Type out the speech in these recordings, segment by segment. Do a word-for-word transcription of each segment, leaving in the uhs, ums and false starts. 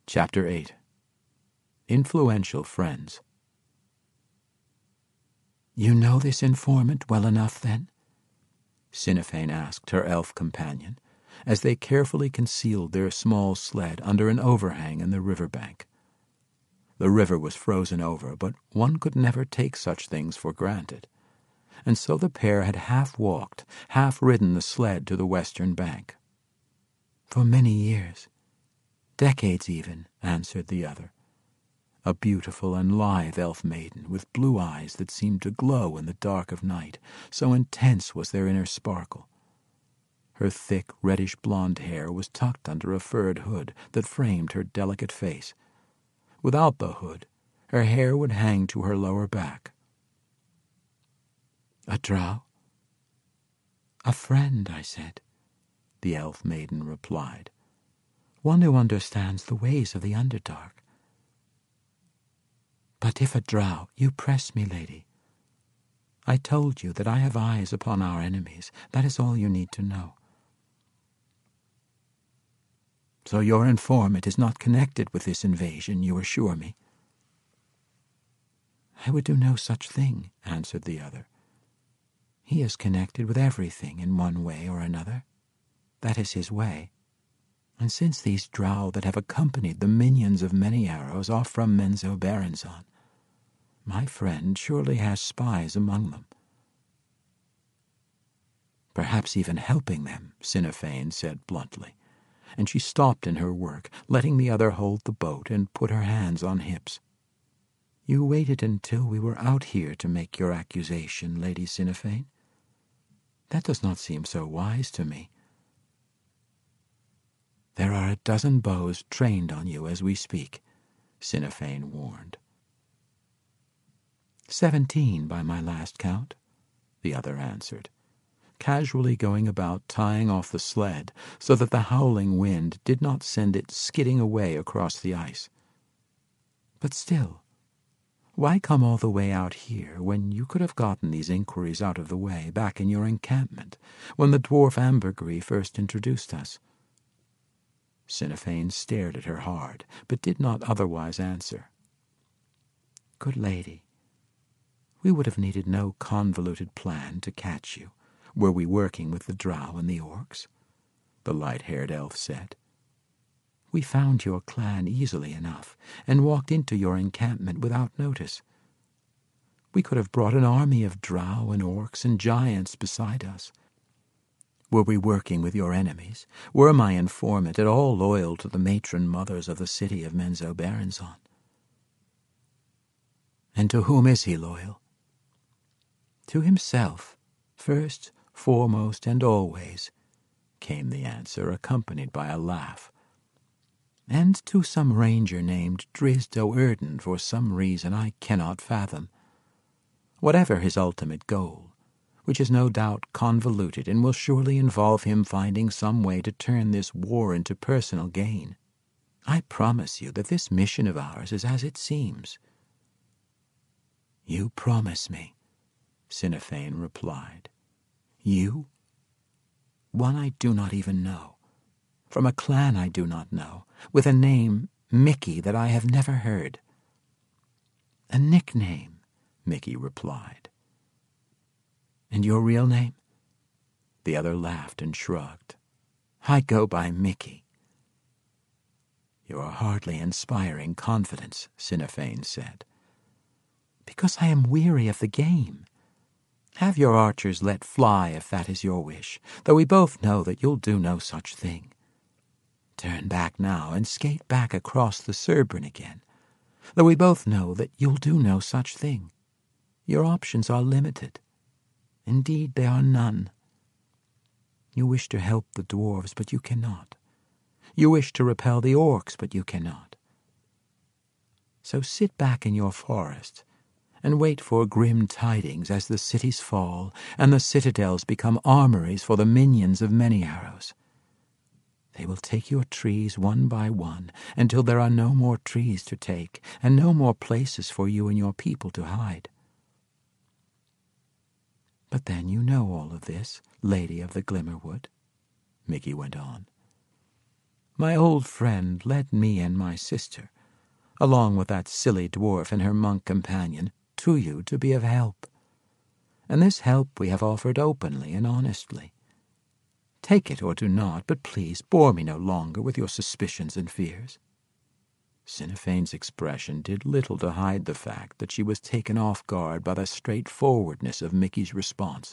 Chapter eight. Influential Friends. "You know this informant well enough, then?" Sinn asked her elf companion, as they carefully concealed their small sled under an overhang in the river bank. The river was frozen over, but one could never take such things for granted, and so the pair had half walked, half ridden the sled to the western bank. "For many years. Decades even," answered the other, a beautiful and lithe elf maiden with blue eyes that seemed to glow in the dark of night, so intense was their inner sparkle. Her thick, reddish-blonde hair was tucked under a furred hood that framed her delicate face. Without the hood, her hair would hang to her lower back. "A drow?" "A friend," I said, the elf maiden replied. "One who understands the ways of the Underdark. But if a drow, you press me, lady. I told you that I have eyes upon our enemies. That is all you need to know." "So your informant is not connected with this invasion, you assure me?" "I would do no such thing," answered the other. "He is connected with everything in one way or another. That is his way. And since these drow that have accompanied the minions of Many Arrows are from Menzoberranzan, my friend surely has spies among them." "Perhaps even helping them," Sinifane said bluntly, and she stopped in her work, letting the other hold the boat and put her hands on hips. "You waited until we were out here to make your accusation, Lady Sinifane? That does not seem so wise to me." "There are a dozen bows trained on you as we speak," Sinifane warned. "Seventeen by my last count," the other answered, casually going about tying off the sled so that the howling wind did not send it skidding away across the ice. "But still, why come all the way out here when you could have gotten these inquiries out of the way back in your encampment when the dwarf Ambergris first introduced us?" Sinifane stared at her hard, but did not otherwise answer. "Good lady, we would have needed no convoluted plan to catch you, were we working with the drow and the orcs," the light-haired elf said. "We found your clan easily enough and walked into your encampment without notice. We could have brought an army of drow and orcs and giants beside us. Were we working with your enemies, were my informant at all loyal to the matron mothers of the city of Menzoberranzan?" "And to whom is he loyal?" "To himself, first, foremost, and always," came the answer, accompanied by a laugh. "And to some ranger named Drizzt Do'Urden for some reason I cannot fathom. Whatever his ultimate goal, which is no doubt convoluted and will surely involve him finding some way to turn this war into personal gain, I promise you that this mission of ours is as it seems." "You promise me," Sinifane replied. "You? One I do not even know, from a clan I do not know, with a name, Mickey, that I have never heard." "A nickname," Mickey replied. "And your real name?" The other laughed and shrugged. "I go by Mickey." "You are hardly inspiring confidence," Sinifane said. "Because I am weary of the game. Have your archers let fly if that is your wish, though we both know that you'll do no such thing. Turn back now and skate back across the Cerbrin again, though we both know that you'll do no such thing. Your options are limited. Indeed, there are none. You wish to help the dwarves, but you cannot. You wish to repel the orcs, but you cannot. So sit back in your forest and wait for grim tidings as the cities fall and the citadels become armories for the minions of Many Arrows. They will take your trees one by one until there are no more trees to take and no more places for you and your people to hide. But then you know all of this, Lady of the Glimmerwood," Mickey went on. my old friend led me and my sister, along with that silly dwarf and her monk companion, to you to be of help. And this help we have offered openly and honestly. Take it or do not, but please bore me no longer with your suspicions and fears." Cinephane's expression did little to hide the fact that she was taken off guard by the straightforwardness of Mickey's response.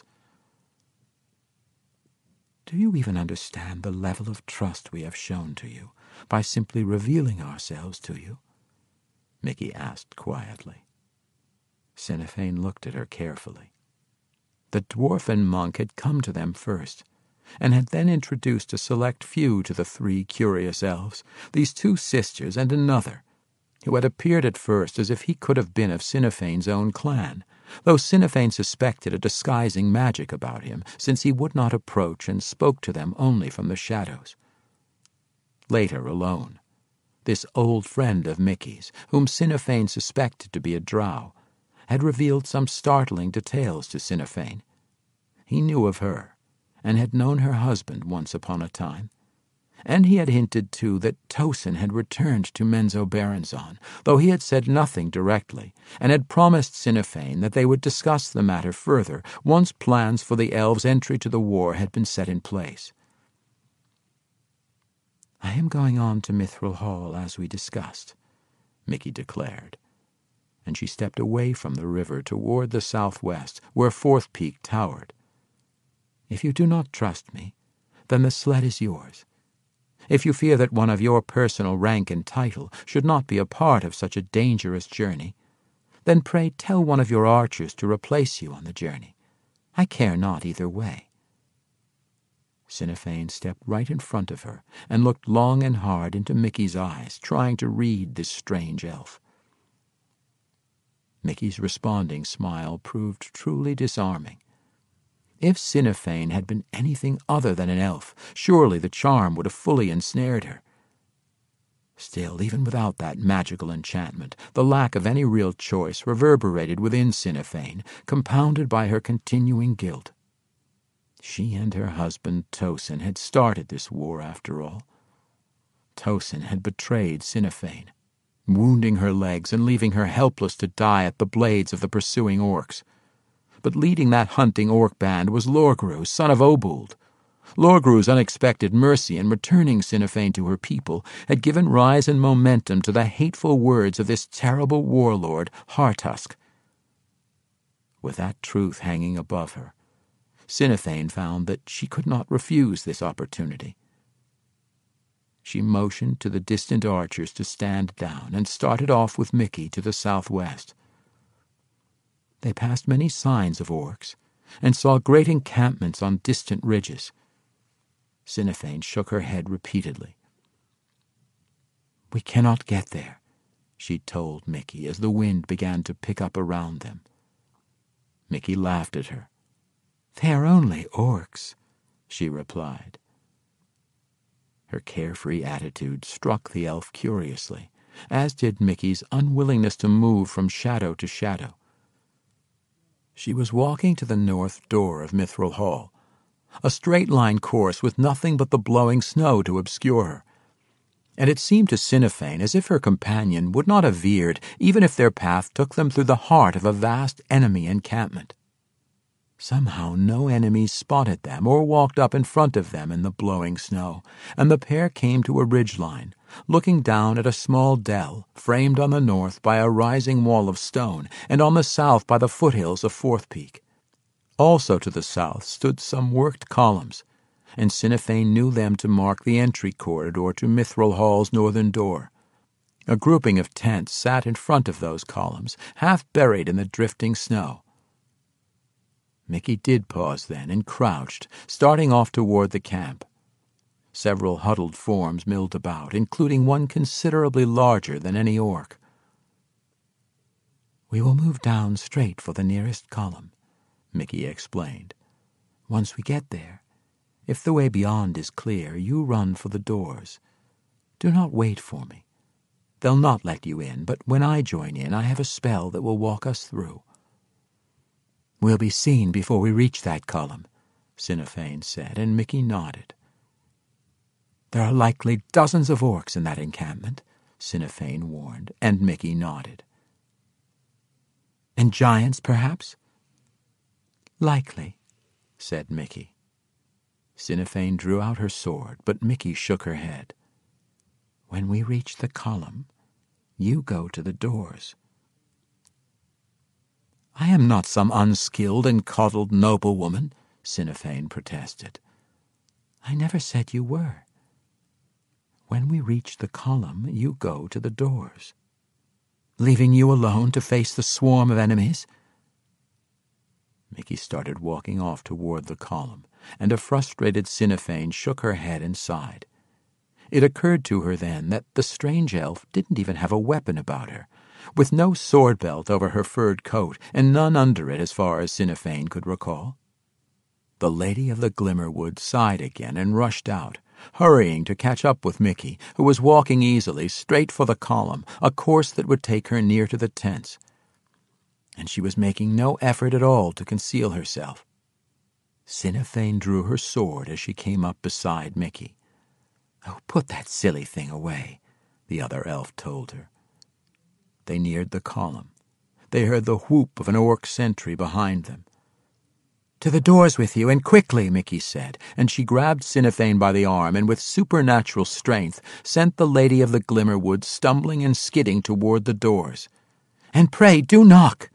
"Do you even understand the level of trust we have shown to you by simply revealing ourselves to you?" Mickey asked quietly. Cinephane looked at her carefully. The dwarf and monk had come to them first, and had then introduced a select few to the three curious elves, these two sisters and another, who had appeared at first as if he could have been of Cinephane's own clan, though Cinephane suspected a disguising magic about him, since he would not approach and spoke to them only from the shadows. Later, alone, this old friend of Mickey's, whom Cinephane suspected to be a drow, had revealed some startling details to Cinephane. He knew of her, and had known her husband once upon a time, and he had hinted, too, that Tosin had returned to Menzoberranzan, though he had said nothing directly, and had promised Cinephane that they would discuss the matter further once plans for the elves' entry to the war had been set in place. "I am going on to Mithril Hall, as we discussed," Mickey declared, and she stepped away from the river toward the southwest, where Fourth Peak towered. "If you do not trust me, then the sled is yours. If you fear that one of your personal rank and title should not be a part of such a dangerous journey, then pray tell one of your archers to replace you on the journey. I care not either way." Cinephane stepped right in front of her and looked long and hard into Mickey's eyes, trying to read this strange elf. Mickey's responding smile proved truly disarming. If Cinephane had been anything other than an elf, surely the charm would have fully ensnared her. Still, even without that magical enchantment, the lack of any real choice reverberated within Cinephane, compounded by her continuing guilt. She and her husband Tosin had started this war after all. Tosin had betrayed Cinephane, wounding her legs and leaving her helpless to die at the blades of the pursuing orcs. But leading that hunting orc band was Lorgru, son of Obuld. Lorgru's unexpected mercy in returning Cinephane to her people had given rise and momentum to the hateful words of this terrible warlord, Hartusk. With that truth hanging above her, Cinephane found that she could not refuse this opportunity. She motioned to the distant archers to stand down and started off with Mickey to the southwest. They passed many signs of orcs, and saw great encampments on distant ridges. Cinephane shook her head repeatedly. "We cannot get there," she told Mickey as the wind began to pick up around them. Mickey laughed at her. "They are only orcs," she replied. Her carefree attitude struck the elf curiously, as did Mickey's unwillingness to move from shadow to shadow. She was walking to the north door of Mithril Hall, a straight-line course with nothing but the blowing snow to obscure her, and it seemed to Cinephane as if her companion would not have veered even if their path took them through the heart of a vast enemy encampment. Somehow no enemies spotted them or walked up in front of them in the blowing snow, and the pair came to a ridgeline, looking down at a small dell framed on the north by a rising wall of stone and on the south by the foothills of Fourth Peak. Also to the south stood some worked columns, and Cinephane knew them to mark the entry corridor to Mithril Hall's northern door. A grouping of tents sat in front of those columns, half buried in the drifting snow. Mickey did pause then and crouched, starting off toward the camp. Several huddled forms milled about, including one considerably larger than any orc. "We will move down straight for the nearest column," Mickey explained. "Once we get there, if the way beyond is clear, you run for the doors. Do not wait for me. They'll not let you in, but when I join in, I have a spell that will walk us through." "We'll be seen before we reach that column," Cinephane said, and Mickey nodded. There are likely dozens of orcs in that encampment, Sinifane warned, and Mickey nodded. And giants, perhaps? Likely, said Mickey. Sinifane drew out her sword, but Mickey shook her head. When we reach the column, you go to the doors. I am not some unskilled and coddled noblewoman, Sinifane protested. I never said you were. When we reach the column, you go to the doors. Leaving you alone to face the swarm of enemies? Mickey started walking off toward the column, and a frustrated Sinifane shook her head and sighed. It occurred to her then that the strange elf didn't even have a weapon about her, with no sword belt over her furred coat, and none under it as far as Sinifane could recall. The Lady of the Glimmerwood sighed again and rushed out, hurrying to catch up with Mickey, who was walking easily straight for the column, a course that would take her near to the tents. And she was making no effort at all to conceal herself. Sinifane drew her sword as she came up beside Mickey. "Oh, put that silly thing away," the other elf told her. They neared the column. They heard the whoop of an orc sentry behind them. "To the doors with you, and quickly," Mickey said, and she grabbed Sinifane by the arm and with supernatural strength sent the Lady of the Glimmerwood stumbling and skidding toward the doors. "And pray, do knock!"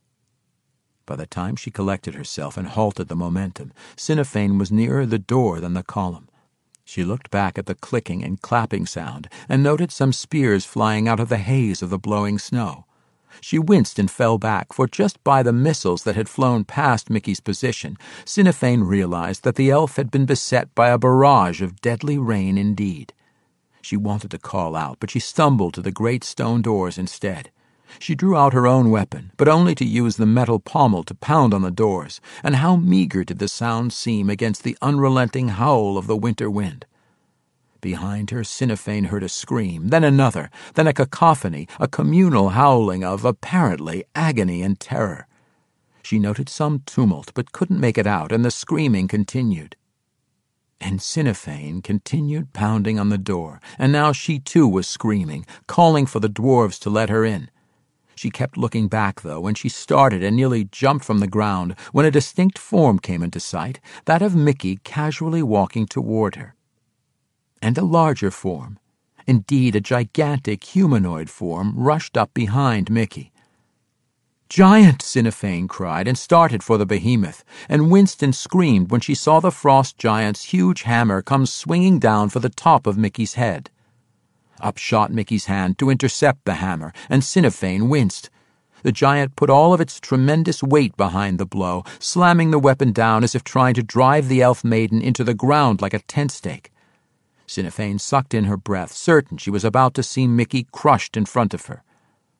By the time she collected herself and halted the momentum, Sinifane was nearer the door than the column. She looked back at the clicking and clapping sound and noted some spears flying out of the haze of the blowing snow. She winced and fell back, for just by the missiles that had flown past Mickey's position, Sinifane realized that the elf had been beset by a barrage of deadly rain indeed. She wanted to call out, but she stumbled to the great stone doors instead. She drew out her own weapon, but only to use the metal pommel to pound on the doors, and how meager did the sound seem against the unrelenting howl of the winter wind. Behind her, Sinifane heard a scream, then another, then a cacophony, a communal howling of, apparently, agony and terror. She noted some tumult, but couldn't make it out, and the screaming continued. And Sinifane continued pounding on the door, and now she too was screaming, calling for the dwarves to let her in. She kept looking back, though, and she started and nearly jumped from the ground when a distinct form came into sight, that of Mickey casually walking toward her. And a larger form, indeed a gigantic humanoid form, rushed up behind Mickey. "Giant!" Sinifane cried and started for the behemoth, and winced and screamed when she saw the frost giant's huge hammer come swinging down for the top of Mickey's head. Up shot Mickey's hand to intercept the hammer, and Sinifane winced. The giant put all of its tremendous weight behind the blow, slamming the weapon down as if trying to drive the elf maiden into the ground like a tent stake. Sinifane sucked in her breath, certain she was about to see Mickey crushed in front of her.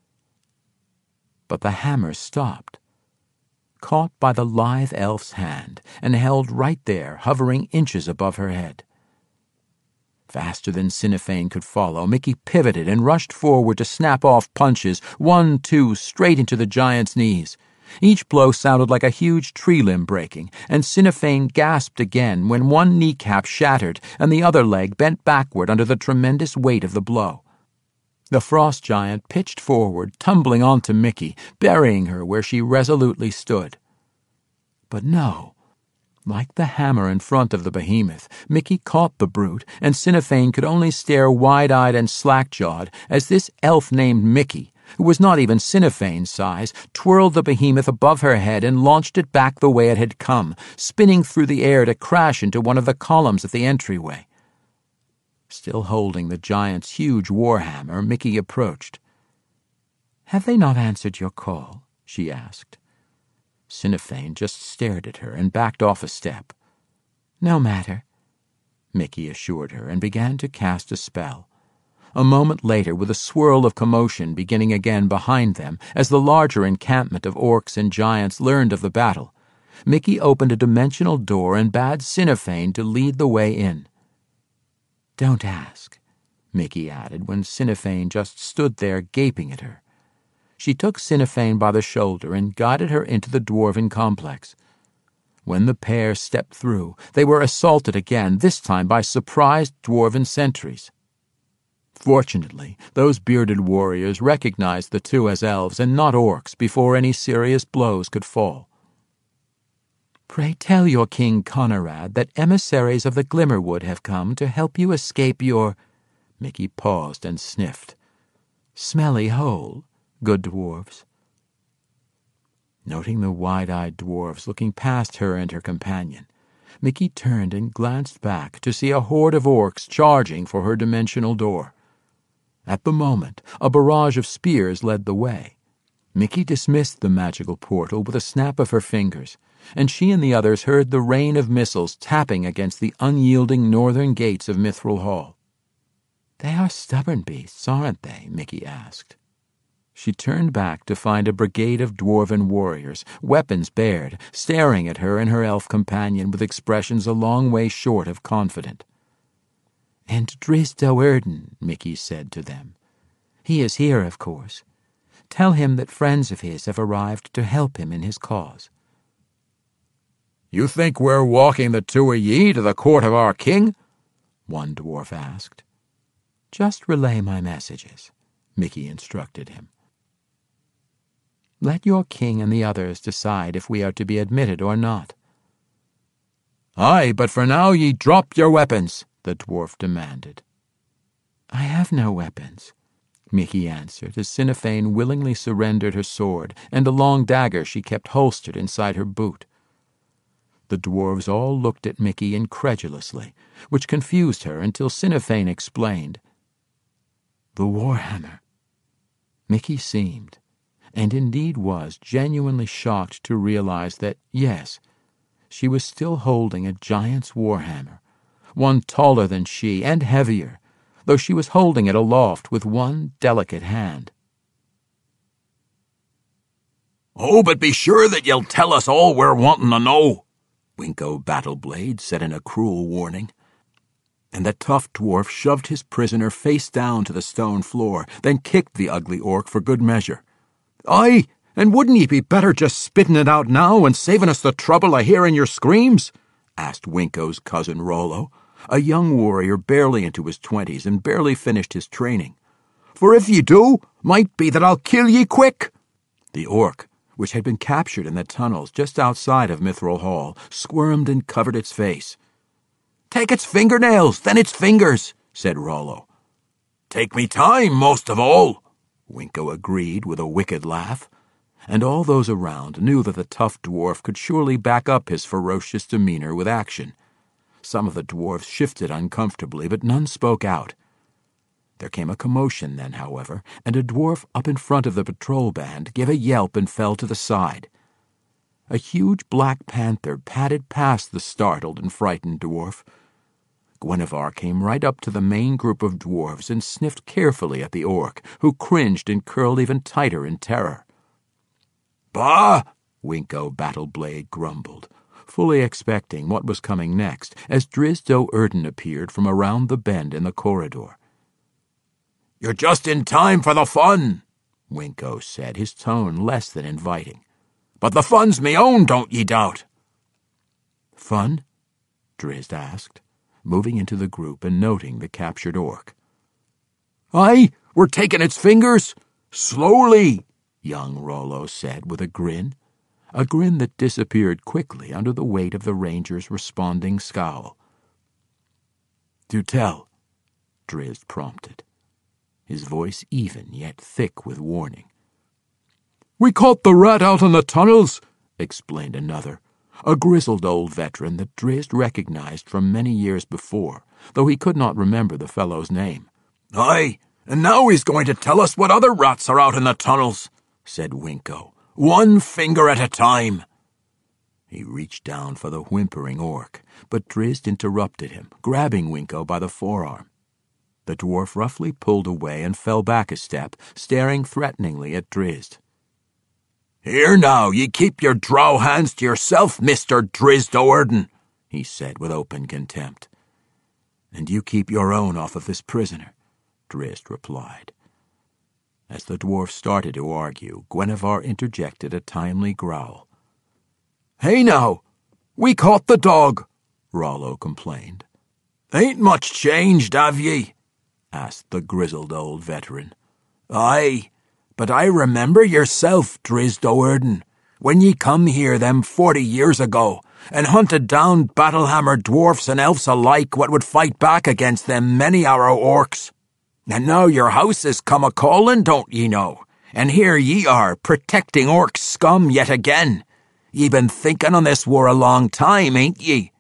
But the hammer stopped, caught by the lithe elf's hand, and held right there, hovering inches above her head. Faster than Sinifane could follow, Mickey pivoted and rushed forward to snap off punches, one, two, straight into the giant's knees. Each blow sounded like a huge tree limb breaking, and Sinifane gasped again when one kneecap shattered and the other leg bent backward under the tremendous weight of the blow. The frost giant pitched forward, tumbling onto Mickey, burying her where she resolutely stood. But no. Like the hammer in front of the behemoth, Mickey caught the brute, and Sinifane could only stare wide-eyed and slack-jawed as this elf named Mickey, who was not even Sinifane's size, twirled the behemoth above her head and launched it back the way it had come, spinning through the air to crash into one of the columns at the entryway. Still holding the giant's huge warhammer, Mickey approached. "Have they not answered your call?" she asked. Sinifane just stared at her and backed off a step. "No matter," Mickey assured her, and began to cast a spell. A moment later, with a swirl of commotion beginning again behind them, as the larger encampment of orcs and giants learned of the battle, Mickey opened a dimensional door and bade Sinifane to lead the way in. "Don't ask," Mickey added when Sinifane just stood there gaping at her. She took Sinifane by the shoulder and guided her into the dwarven complex. When the pair stepped through, they were assaulted again, this time by surprised dwarven sentries. Fortunately, those bearded warriors recognized the two as elves and not orcs before any serious blows could fall. "Pray tell your King Conrad that emissaries of the Glimmerwood have come to help you escape your—" Mickey paused and sniffed. "Smelly hole, good dwarves." Noting the wide-eyed dwarves looking past her and her companion, Mickey turned and glanced back to see a horde of orcs charging for her dimensional door. At the moment, a barrage of spears led the way. Mickey dismissed the magical portal with a snap of her fingers, and she and the others heard the rain of missiles tapping against the unyielding northern gates of Mithril Hall. "They are stubborn beasts, aren't they?" Mickey asked. She turned back to find a brigade of dwarven warriors, weapons bared, staring at her and her elf companion with expressions a long way short of confident. "And Drizzt Do'Urden," Mickey said to them. "He is here, of course. Tell him that friends of his have arrived to help him in his cause." "You think we're walking the two of ye to the court of our king?" one dwarf asked. "Just relay my messages," Mickey instructed him. "Let your king and the others decide if we are to be admitted or not." "Aye, but for now ye drop your weapons," the dwarf demanded. "I have no weapons," Mickey answered as Sinifane willingly surrendered her sword and a long dagger she kept holstered inside her boot. The dwarves all looked at Mickey incredulously, which confused her until Sinifane explained. "The Warhammer." Mickey seemed, and indeed was, genuinely shocked to realize that, yes, she was still holding a giant's warhammer, one taller than she and heavier, though she was holding it aloft with one delicate hand. "Oh, but be sure that you'll tell us all we're wanting to know," Winko Battleblade said in a cruel warning. And the tough dwarf shoved his prisoner face down to the stone floor, then kicked the ugly orc for good measure. "Aye, and wouldn't ye be better just spitting it out now and saving us the trouble of hearing your screams?" asked Winko's cousin Rollo, a young warrior barely into his twenties and barely finished his training. "For if ye do, might be that I'll kill ye quick." The orc, which had been captured in the tunnels just outside of Mithril Hall, squirmed and covered its face. "Take its fingernails, then its fingers," said Rollo. "Take me time, most of all," Winko agreed with a wicked laugh, and all those around knew that the tough dwarf could surely back up his ferocious demeanor with action. Some of the dwarves shifted uncomfortably, but none spoke out. There came a commotion then, however, and a dwarf up in front of the patrol band gave a yelp and fell to the side. A huge black panther padded past the startled and frightened dwarf. Guinevere came right up to the main group of dwarves and sniffed carefully at the orc, who cringed and curled even tighter in terror. "Bah!" Winko Battleblade grumbled, fully expecting what was coming next, as Drizzt Do'Urden appeared from around the bend in the corridor. "You're just in time for the fun," Winko said, his tone less than inviting. "But the fun's me own, don't ye doubt." "Fun?" Drizzt asked, moving into the group and noting the captured orc. "Aye, we're taking its fingers. Slowly," young Rollo said with a grin, a grin that disappeared quickly under the weight of the ranger's responding scowl. "Do tell," Drizzt prompted, his voice even yet thick with warning. "We caught the rat out in the tunnels," explained another, a grizzled old veteran that Drizzt recognized from many years before, though he could not remember the fellow's name. "Aye, and now he's going to tell us what other rats are out in the tunnels," said Winko, "one finger at a time." He reached down for the whimpering orc, but Drizzt interrupted him, grabbing Winko by the forearm. The dwarf roughly pulled away and fell back a step, staring threateningly at Drizzt. "Here now, ye keep your drow hands to yourself, Mister Drizzt Do'Urden," he said with open contempt. "And you keep your own off of this prisoner," Drizzt replied. As the dwarf started to argue, Guinevere interjected a timely growl. "Hey now, We caught the dog, Rollo complained. Ain't much changed, have ye? Asked the grizzled old veteran. Aye, but I remember yourself, Drizzt Do'Urden, when ye come here them forty years ago, and hunted down battle-hammer dwarfs and elves alike what would fight back against them many-arrow orcs. And now your house is come a-calling, don't ye know, and here ye are, protecting orc scum yet again. Ye been thinking on this war a long time, ain't ye?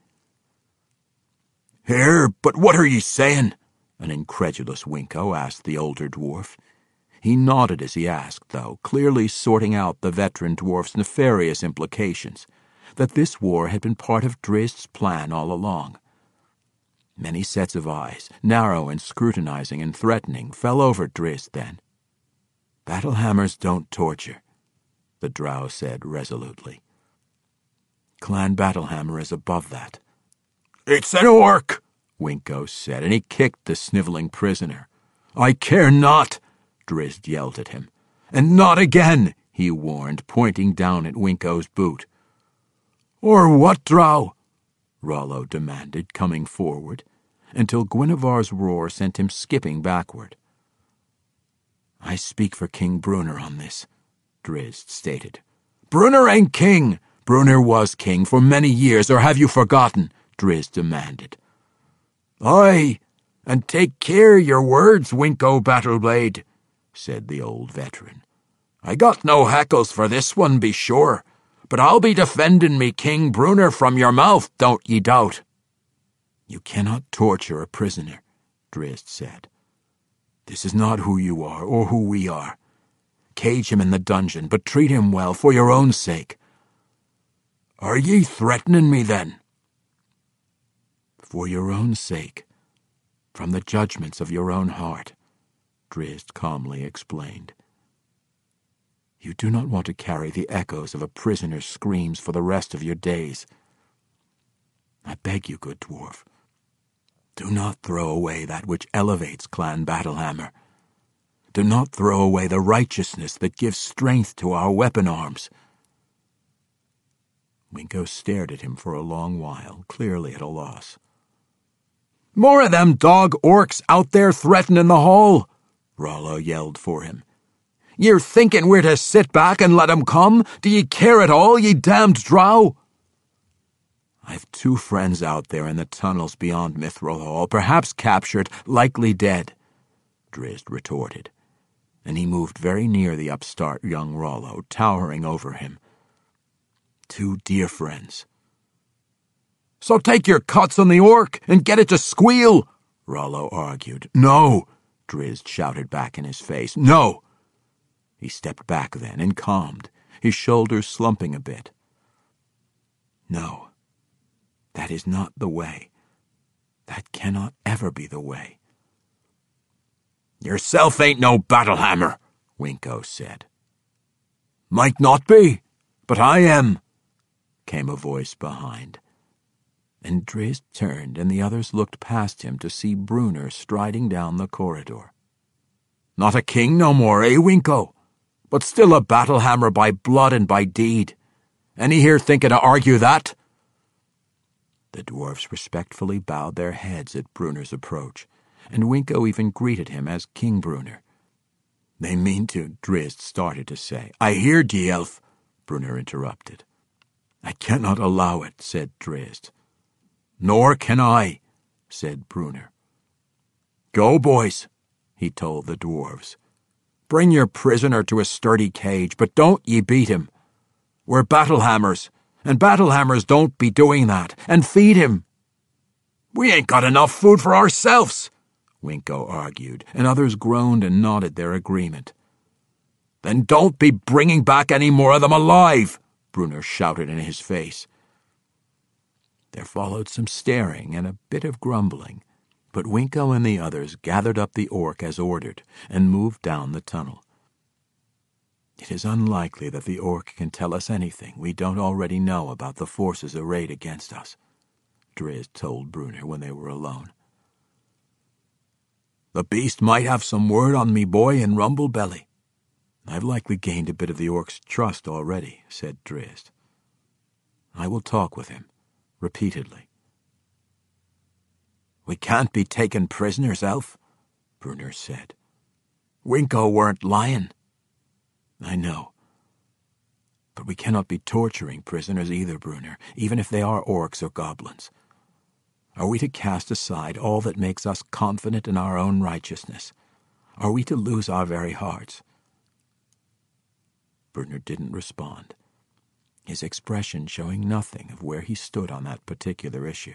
Here, but what are ye saying? An incredulous Winko asked the older dwarf. He nodded as he asked, though, clearly sorting out the veteran dwarf's nefarious implications, that this war had been part of Drizzt's plan all along. Many sets of eyes, narrow and scrutinizing and threatening, fell over Drizzt then. Battlehammers don't torture, the drow said resolutely. Clan Battlehammer is above that. It's an orc, Winko said, and he kicked the sniveling prisoner. I care not, Drizzt yelled at him. And not again, he warned, pointing down at Winko's boot. Or what, drow? Rollo demanded, coming forward, until Guinevar's roar sent him skipping backward. I speak for King Bruner on this, Drizzt stated. Bruner ain't king. Bruner was king for many years, or have you forgotten? Drizzt demanded. Aye, and take care your words, Winko Battleblade, said the old veteran. I got no hackles for this one, be sure, but I'll be defending me King Bruner from your mouth, don't ye doubt. You cannot torture a prisoner, Drizzt said. This is not who you are, or who we are. Cage him in the dungeon, but treat him well for your own sake. Are ye threatening me, then? For your own sake, from the judgments of your own heart, Drizzt calmly explained. You do not want to carry the echoes of a prisoner's screams for the rest of your days. I beg you, good dwarf, do not throw away that which elevates Clan Battlehammer. Do not throw away the righteousness that gives strength to our weapon arms. Winko stared at him for a long while, clearly at a loss. More of them dog orcs out there threatening the hall, Rollo yelled for him. You're thinking we're to sit back and let 'em come? Do ye care at all, ye damned drow? I've two friends out there in the tunnels beyond Mithril Hall, perhaps captured, likely dead, Drizzt retorted, and he moved very near the upstart young Rollo, towering over him. Two dear friends. So take your cuts on the orc and get it to squeal, Rollo argued. No, Drizzt shouted back in his face. No! He stepped back then and calmed, his shoulders slumping a bit. No, that is not the way. That cannot ever be the way. Yourself ain't no Battlehammer, Winko said. Might not be, but I am, came a voice behind. And Drizzt turned, and the others looked past him to see Bruner striding down the corridor. Not a king no more, eh, Winko? But still a Battlehammer by blood and by deed. Any here thinking to argue that? The dwarfs respectfully bowed their heads at Bruner's approach, and Winko even greeted him as King Bruner. They mean to, Drizzt started to say. I hear, Dielf, Bruner interrupted. I cannot allow it, said Drizzt. Nor can I, said Bruner. Go, boys, he told the dwarves. Bring your prisoner to a sturdy cage, but don't ye beat him. We're Battlehammers, and Battlehammers don't be doing that, and feed him. We ain't got enough food for ourselves, Winko argued, and others groaned and nodded their agreement. Then don't be bringing back any more of them alive, Bruner shouted in his face. There followed some staring and a bit of grumbling, but Winko and the others gathered up the orc as ordered and moved down the tunnel. It is unlikely that the orc can tell us anything we don't already know about the forces arrayed against us, Drizzt told Bruner when they were alone. The beast might have some word on me boy in Rumblebelly. I've likely gained a bit of the orc's trust already, said Drizzt. I will talk with him, repeatedly. "We can't be taken prisoners, Elf," Brunner said. "Winko weren't lying." "I know. But we cannot be torturing prisoners either, Brunner, even if they are orcs or goblins. Are we to cast aside all that makes us confident in our own righteousness? Are we to lose our very hearts?" Brunner didn't respond, his expression showing nothing of where he stood on that particular issue.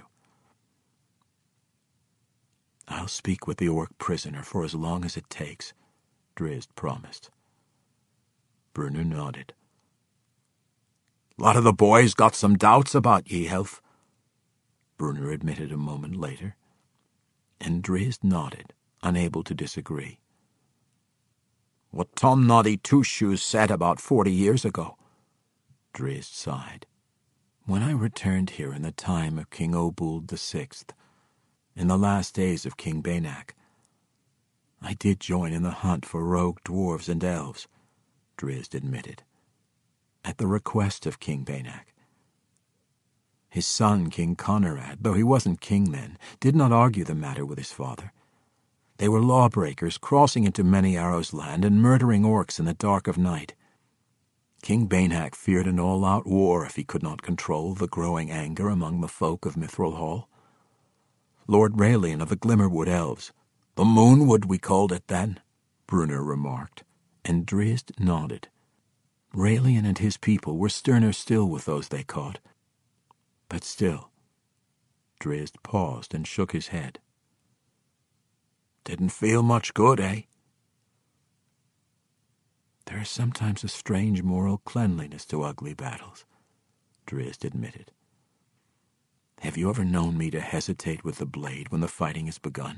"I'll speak with the orc prisoner for as long as it takes," Drizzt promised. Brunner nodded. "Lot of the boys got some doubts about ye, Elf," Brunner admitted a moment later, and Drizzt nodded, unable to disagree. "What Tom Noddy Two-Shoes said about forty years ago," Drizzt sighed. "When I returned here in the time of King Obuld the Sixth, in the last days of King Baynak, I did join in the hunt for rogue dwarves and elves," Drizzt admitted, "at the request of King Baynak. His son, King Conrad, though he wasn't king then, did not argue the matter with his father. They were lawbreakers crossing into Many Arrows land and murdering orcs in the dark of night. King Baynak feared an all-out war if he could not control the growing anger among the folk of Mithril Hall. Lord Raelian of the Glimmerwood Elves, the Moonwood we called it then," Brunner remarked, and Drizzt nodded. Raelian and his people were sterner still with those they caught. But still, Drizzt paused and shook his head. "Didn't feel much good, eh?" "There is sometimes a strange moral cleanliness to ugly battles," Drizzt admitted. "Have you ever known me to hesitate with the blade when the fighting has begun?"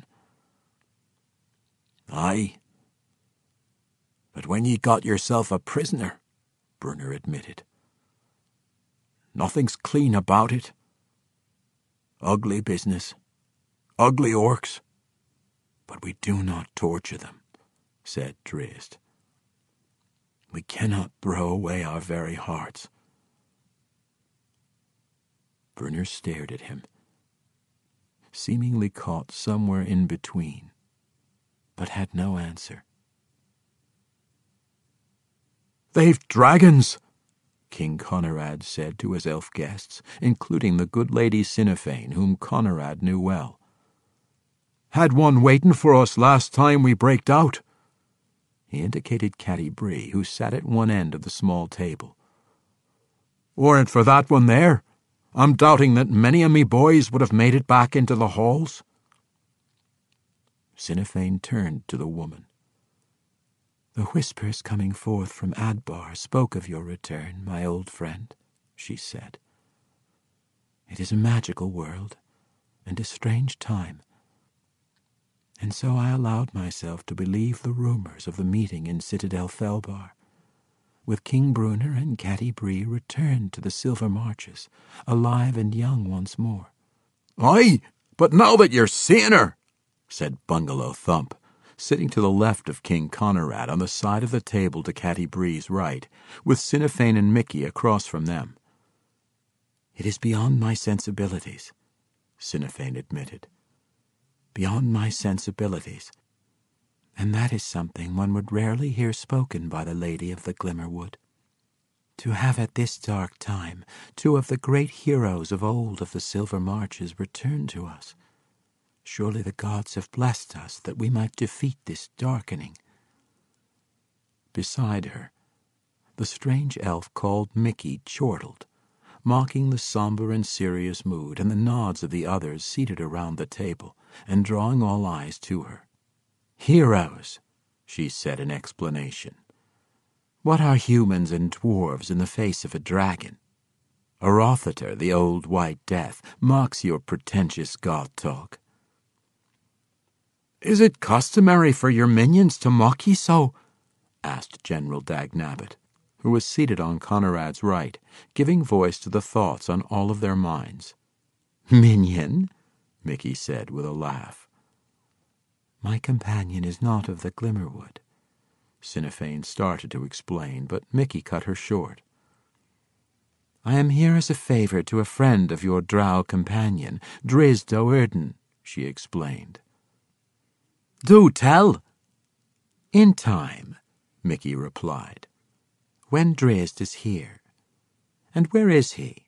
"Aye. But when ye got yourself a prisoner," Brunner admitted. "Nothing's clean about it. Ugly business. Ugly orcs. But we do not torture them," said Drizzt. "We cannot throw away our very hearts." Brunner stared at him, seemingly caught somewhere in between, but had no answer. "They've dragons," King Conrad said to his elf guests, including the good lady Sinifane, whom Conrad knew well. "Had one waiting for us last time we braked out." He indicated Catty Bree, who sat at one end of the small table. "Weren't for that one there, I'm doubting that many of me boys would have made it back into the halls." Sinifane turned to the woman. "The whispers coming forth from Adbar spoke of your return, my old friend," she said. "It is a magical world, and a strange time. And so I allowed myself to believe the rumors of the meeting in Citadel Felbar, with King Brunner and Catty Bree returned to the Silver Marches, alive and young once more." "Aye, but now that you're seeing her," said Bungalow Thump, sitting to the left of King Conrad on the side of the table to Catty Bree's right, with Sinifane and Mickey across from them. "It is beyond my sensibilities," Sinifane admitted. "Beyond my sensibilities. And that is something one would rarely hear spoken by the Lady of the Glimmerwood. To have at this dark time two of the great heroes of old of the Silver Marches return to us. Surely the gods have blessed us that we might defeat this darkening." Beside her, the strange elf called Mickey chortled, mocking the somber and serious mood and the nods of the others seated around the table, and drawing all eyes to her. "Heroes," she said in explanation. "What are humans and dwarves in the face of a dragon? Arothiter, the old white death, mocks your pretentious god talk." "Is it customary for your minions to mock ye so?" asked General Dagnabbit, who was seated on Conrad's right, giving voice to the thoughts on all of their minds. "Minion?" Mickey said with a laugh. "My companion is not of the Glimmerwood." Sinifane started to explain, but Mickey cut her short. I am here as a favour to a friend of your drow companion, Drizzt Do'Urden, she explained. Do tell. In time, Mickey replied, when Drizzt is here. And where is he?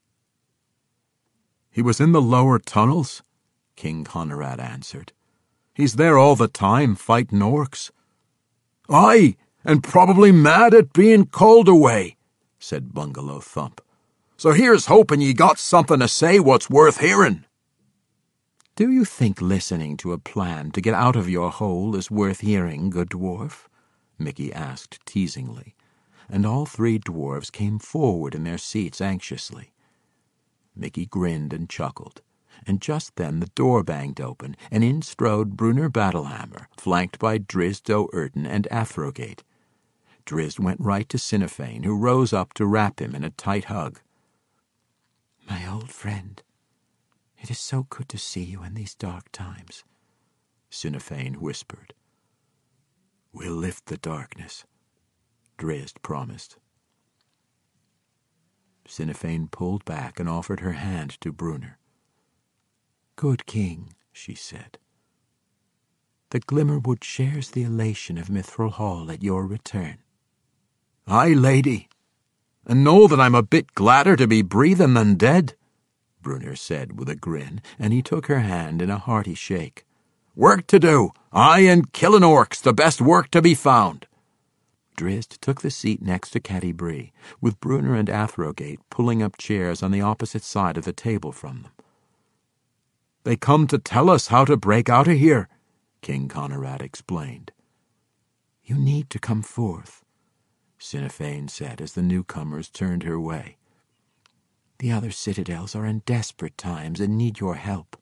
He was in the lower tunnels, King Conrad answered. He's there all the time, fighting orcs. Aye, and probably mad at being called away, said Bungalow Thump. So here's hoping ye got something to say what's worth hearing. Do you think listening to a plan to get out of your hole is worth hearing, good dwarf? Mickey asked teasingly, and all three dwarves came forward in their seats anxiously. Mickey grinned and chuckled, and just then the door banged open, and in strode Brunner Battlehammer, flanked by Drizzt Do'Urden and Athrogate. Drizzt went right to Sinefane, who rose up to wrap him in a tight hug. My old friend, it is so good to see you in these dark times, Sinefane whispered. We'll lift the darkness, Drizzt promised. Sinefane pulled back and offered her hand to Brunner. Good king, she said. The Glimmerwood shares the elation of Mithril Hall at your return. Aye, lady, and know that I'm a bit gladder to be breathing than dead, Brunner said with a grin, and he took her hand in a hearty shake. Work to do, aye, and killing orcs, the best work to be found. Drizzt took the seat next to Catti Bree, with Brunner and Athrogate pulling up chairs on the opposite side of the table from them. They come to tell us how to break out of here, King Conrad explained. You need to come forth, Sinefane said as the newcomers turned her way. The other citadels are in desperate times and need your help.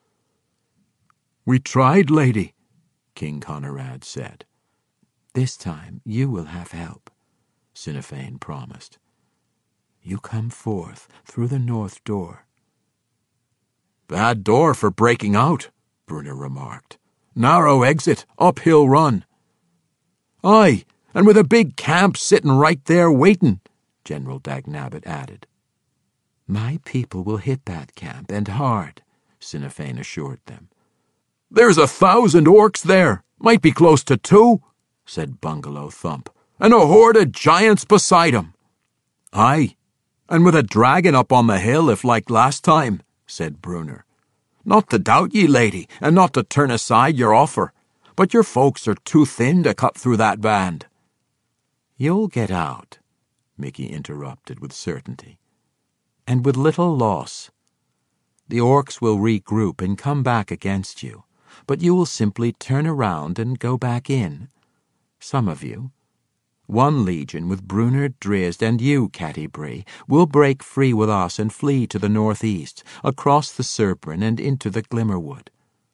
We tried, lady, King Conrad said. This time you will have help, Sinefane promised. You come forth through the north door. Bad door for breaking out, Brunner remarked. Narrow exit, uphill run. Aye, and with a big camp sitting right there waiting, General Dagnabbit added. My people will hit that camp, and hard, Sinefane assured them. There's a thousand orcs there, might be close to two, said Bungalow Thump, and a horde of giants beside 'em. Aye, and with a dragon up on the hill if like last time, said Brunner. Not to doubt ye, lady, and not to turn aside your offer, but your folks are too thin to cut through that band. You'll get out, Mickey interrupted with certainty, and with little loss. The orcs will regroup and come back against you, but you will simply turn around and go back in. Some of you, one legion with Brunner, Drizzt, and you, Catti Bree, will break free with us and flee to the northeast, across the Serprin and into the Glimmerwood.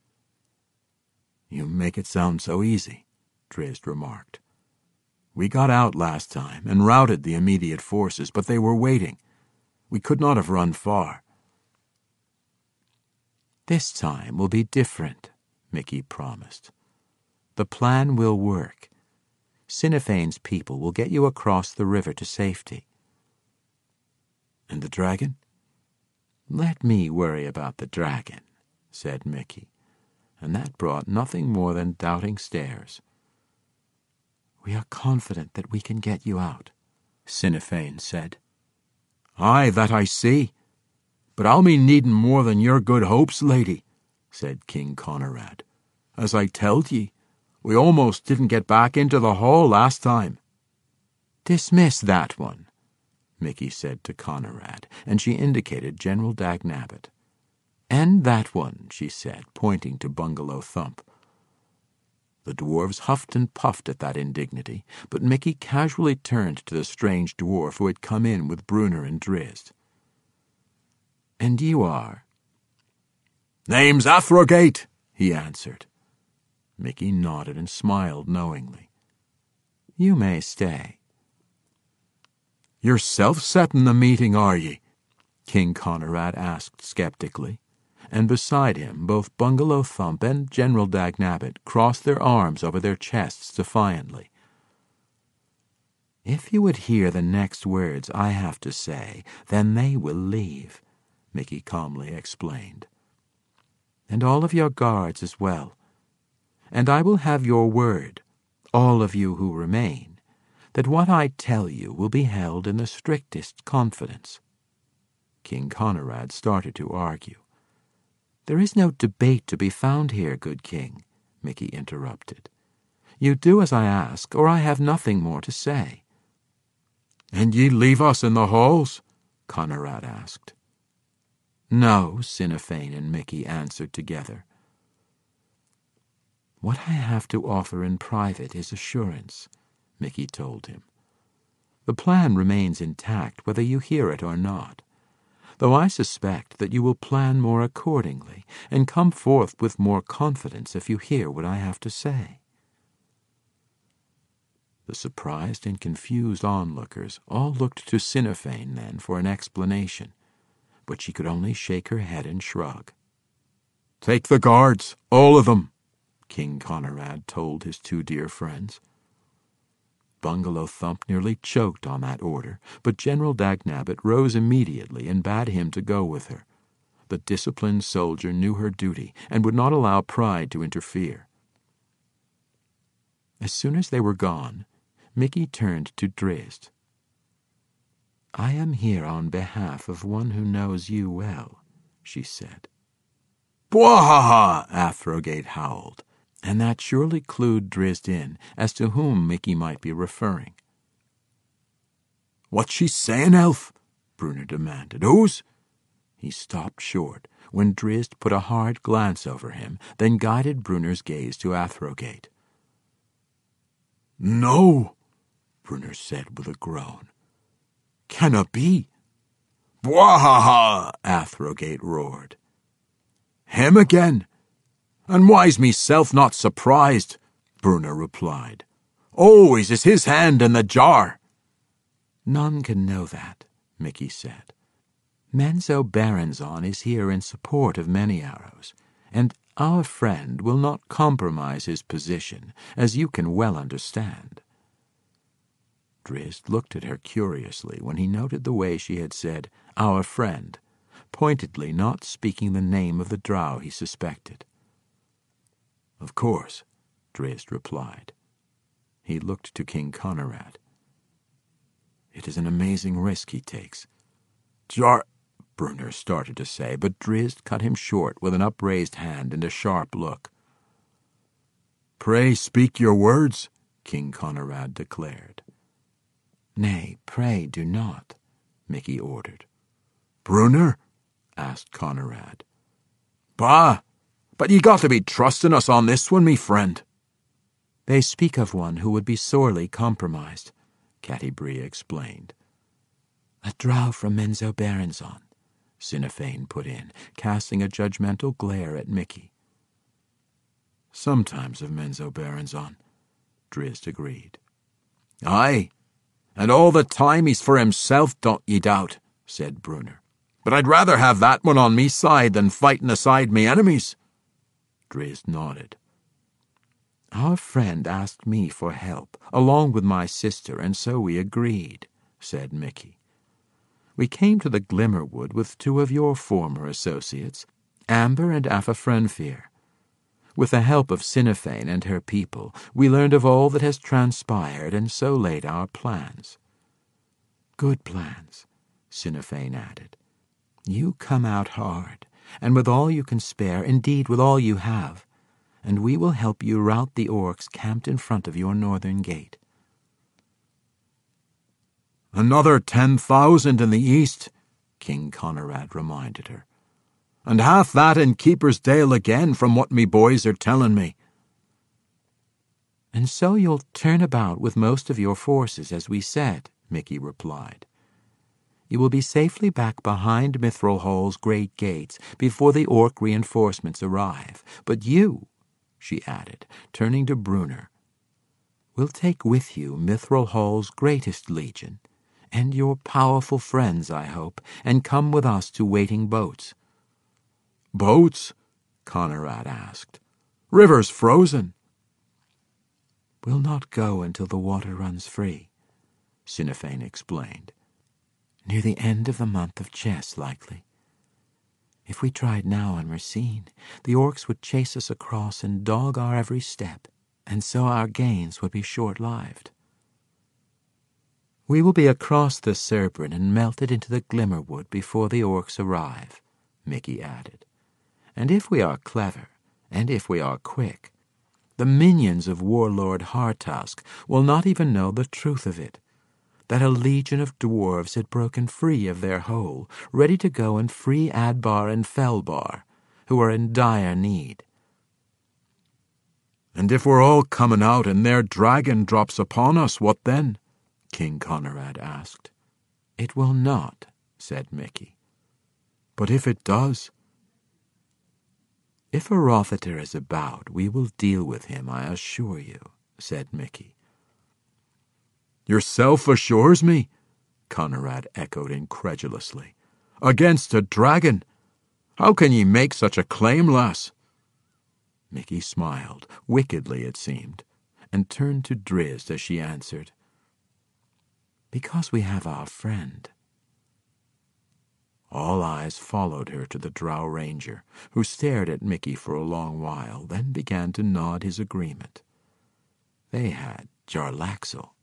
You make it sound so easy, Drizzt remarked. We got out last time and routed the immediate forces, but they were waiting. We could not have run far. This time will be different, Mickey promised. The plan will work. Sinefane's people will get you across the river to safety. And the dragon? Let me worry about the dragon, said Mickey, and that brought nothing more than doubting stares. We are confident that we can get you out, Sinefane said. Aye, that I see. But I'll be needing more than your good hopes, lady, said King Conrad. As I telled ye, we almost didn't get back into the hall last time. Dismiss that one, Mickey said to Conrad, and she indicated General Dagnabbit. And that one, she said, pointing to Bungalow Thump. The dwarves huffed and puffed at that indignity, but Mickey casually turned to the strange dwarf who had come in with Brunner and Drizzt. And you are? Name's Athrogate, he answered. Mickey nodded and smiled knowingly. You may stay. Yourself setting the meeting, are ye? King Conrad asked skeptically, and beside him both Bungalow Thump and General Dagnabbit crossed their arms over their chests defiantly. If you would hear the next words I have to say, then they will leave, Mickey calmly explained. And all of your guards as well. And I will have your word, all of you who remain, that what I tell you will be held in the strictest confidence. King Conrad started to argue. There is no debate to be found here, good king, Mickey interrupted. You do as I ask, or I have nothing more to say. And ye leave us in the halls? Conrad asked. No, Sinn Fein and Mickey answered together. What I have to offer in private is assurance, Mickey told him. The plan remains intact whether you hear it or not, though I suspect that you will plan more accordingly and come forth with more confidence if you hear what I have to say. The surprised and confused onlookers all looked to Sinn Fein then for an explanation, but she could only shake her head and shrug. Take the guards, all of them, King Conrad told his two dear friends. Bungalow Thump nearly choked on that order, but General Dagnabbit rose immediately and bade him to go with her. The disciplined soldier knew her duty and would not allow pride to interfere. As soon as they were gone, Mickey turned to Drizzt. I am here on behalf of one who knows you well, she said. Bwahaha! Athrogate howled, and that surely clued Drizzt in as to whom Mickey might be referring. What's she saying, Elf? Bruner demanded. Who's? He stopped short when Drizzt put a hard glance over him, then guided Bruner's gaze to Athrogate. No, Bruner said with a groan. Cannot be. Bwahaha! Athrogate roared. Him again? And why's meself not surprised? Bruner replied. Always is his hand in the jar. None can know that, Mickey said. Menzo Berenzon is here in support of Many Arrows, and our friend will not compromise his position, as you can well understand. Drizzt looked at her curiously when he noted the way she had said, our friend, pointedly not speaking the name of the drow he suspected. Of course, Drizzt replied. He looked to King Conrad. It is an amazing risk he takes. Jar... Bruner started to say, but Drizzt cut him short with an upraised hand and a sharp look. Pray speak your words, King Conrad declared. Nay, pray do not, Mickey ordered. Bruner? asked Conrad. Bah, but ye got to be trusting us on this one, me friend. They speak of one who would be sorely compromised, Catti-brie explained. A drow from Menzo Berenzon, Sinn Fein put in, casting a judgmental glare at Mickey. Sometimes of Menzo Berenzon, Drizzt agreed. Aye, and all the time he's for himself, don't ye doubt, said Bruner. But I'd rather have that one on me side than fighting aside me enemies. Drizzt nodded. Our friend asked me for help, along with my sister, and so we agreed, said Mickey. We came to the Glimmerwood with two of your former associates, Amber and Afafrenfir. With the help of Sinn Fein and her people, we learned of all that has transpired and so laid our plans. Good plans, Sinn Fein added. You come out hard, and with all you can spare, indeed with all you have, and we will help you rout the orcs camped in front of your northern gate. Another ten thousand in the east, King Conrad reminded her. And half that in Keeper's Dale again, from what me boys are telling me. And so you'll turn about with most of your forces, as we said, Mickey replied. You will be safely back behind Mithril Hall's great gates before the orc reinforcements arrive. But you, she added, turning to Bruner, will take with you Mithril Hall's greatest legion, and your powerful friends, I hope, and come with us to waiting boats. Boats? Conrad asked. River's frozen. We'll not go until the water runs free, Sinn Fein explained. Near the end of the month of Chess, likely. If we tried now on Racine, the orcs would chase us across and dog our every step, and so our gains would be short-lived. We will be across the Cerbrin and melted into the Glimmerwood before the orcs arrive, Mickey added. And if we are clever, and if we are quick, the minions of Warlord Hartusk will not even know the truth of it, that a legion of dwarves had broken free of their hole, ready to go and free Adbar and Felbar, who are in dire need. And if we're all coming out and their dragon drops upon us, what then? King Conrad asked. It will not, said Mickey. But if it does? If a Rothiter is about, we will deal with him, I assure you, said Mickey. Yourself assures me? Conrad echoed incredulously. Against a dragon? How can ye make such a claim, lass? Mickey smiled, wickedly it seemed, and turned to Drizzt as she answered, Because we have our friend. All eyes followed her to the Drow Ranger, who stared at Mickey for a long while, then began to nod his agreement. They had Jarlaxle.